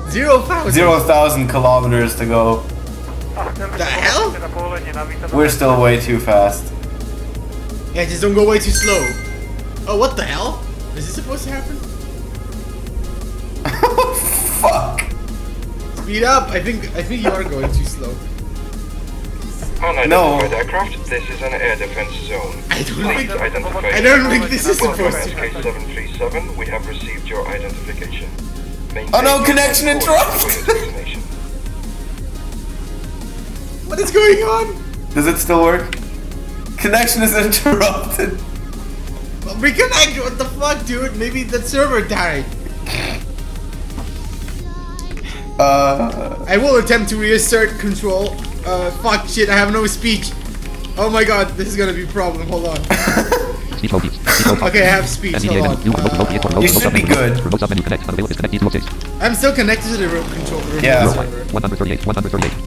0,000. 0,000 kilometers to go. The hell? We're still way too fast. Yeah, just don't go way too slow. Oh, what the hell? Is this supposed to happen? Fuck. Speed up. I think you are going too slow. Unidentified aircraft, this is an air defense zone. I Please don't think this is supposed to happen. SK737, we have received your identification. Oh no, connection interrupted! What is going on? Does it still work? Connection is interrupted. Well, reconnect. What the fuck, dude? Maybe the server died. I will attempt to reassert control. Fuck shit, I have no speech. Oh my god, this is gonna be a problem. Hold on. Okay, I have speech. Hold on. You should be good. I'm still connected to the remote control room Yeah. server. 138.